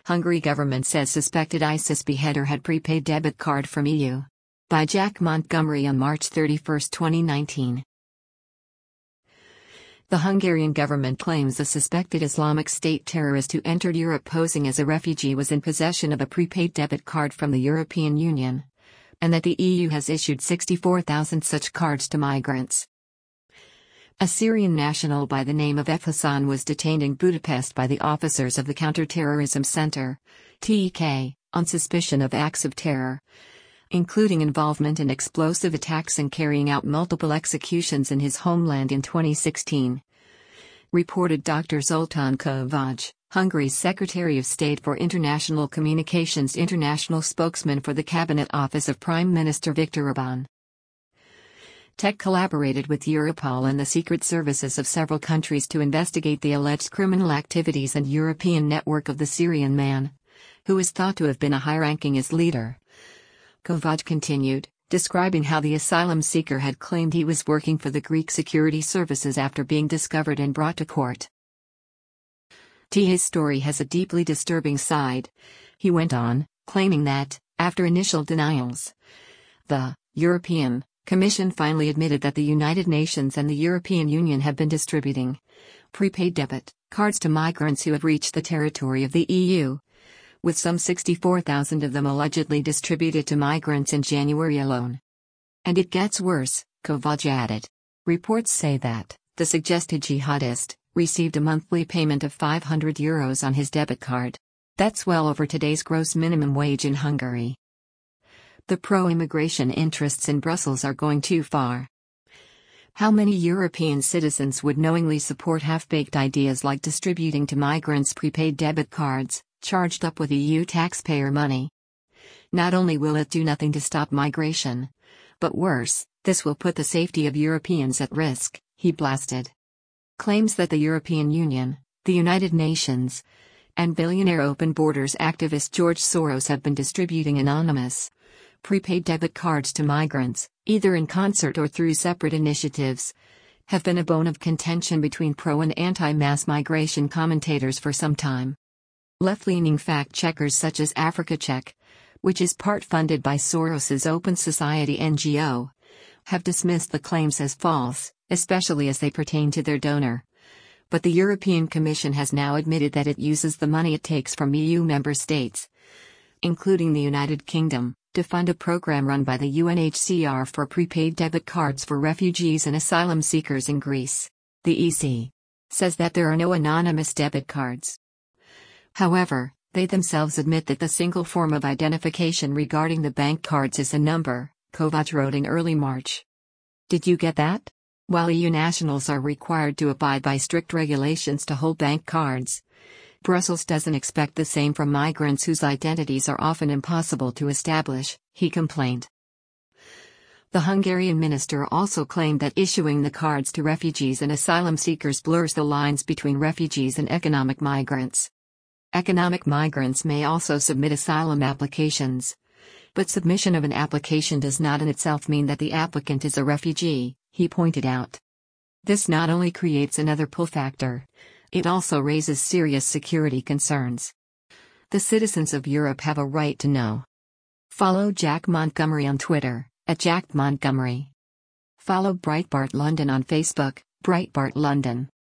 Hungary government says suspected ISIS beheader had prepaid debit card from EU. By Jack Montgomery on March 31, 2019. The Hungarian government claims a suspected Islamic State terrorist who entered Europe posing as a refugee was in possession of a prepaid debit card from the European Union, and that the EU has issued 64,000 such cards to migrants. A Syrian national by the name of Efhasan was detained in Budapest by the officers of the Counterterrorism Center, TK, on suspicion of acts of terror, including involvement in explosive attacks and carrying out multiple executions in his homeland in 2016. Reported Dr. Zoltán Kovács, Hungary's Secretary of State for International Communications, international spokesman for the Cabinet Office of Prime Minister Viktor Orbán. Tech collaborated with Europol and the secret services of several countries to investigate the alleged criminal activities and European network of the Syrian man, who is thought to have been a high-ranking IS leader. Kovács continued, describing how the asylum seeker had claimed he was working for the Greek security services after being discovered and brought to court. His story has a deeply disturbing side, he went on, claiming that, after initial denials, the European Commission finally admitted that the United Nations and the European Union have been distributing prepaid debit cards to migrants who have reached the territory of the EU, with some 64,000 of them allegedly distributed to migrants in January alone. And it gets worse, Kovács added. Reports say that the suggested jihadist received a monthly payment of €500 on his debit card. That's well over today's gross minimum wage in Hungary. The pro-immigration interests in Brussels are going too far. How many European citizens would knowingly support half-baked ideas like distributing to migrants prepaid debit cards, charged up with EU taxpayer money? Not only will it do nothing to stop migration, but worse, this will put the safety of Europeans at risk, he blasted. Claims that the European Union, the United Nations, and billionaire Open Borders activist George Soros have been distributing anonymous prepaid debit cards to migrants, either in concert or through separate initiatives, have been a bone of contention between pro- and anti-mass migration commentators for some time. Left-leaning fact-checkers such as Africa Check, which is part funded by Soros's Open Society NGO, have dismissed the claims as false, especially as they pertain to their donor. But the European Commission has now admitted that it uses the money it takes from EU member states, including the United Kingdom, to fund a program run by the UNHCR for prepaid debit cards for refugees and asylum seekers in Greece. The EC says that there are no anonymous debit cards. However, they themselves admit that the single form of identification regarding the bank cards is a number, Kovács wrote in early March. Did you get that? While EU nationals are required to abide by strict regulations to hold bank cards, Brussels doesn't expect the same from migrants whose identities are often impossible to establish, he complained. The Hungarian minister also claimed that issuing the cards to refugees and asylum seekers blurs the lines between refugees and economic migrants. Economic migrants may also submit asylum applications, but submission of an application does not in itself mean that the applicant is a refugee, he pointed out. This not only creates another pull factor, it also raises serious security concerns. The citizens of Europe have a right to know. Follow Jack Montgomery on Twitter, @JackMontgomery. Follow Breitbart London on Facebook, Breitbart London.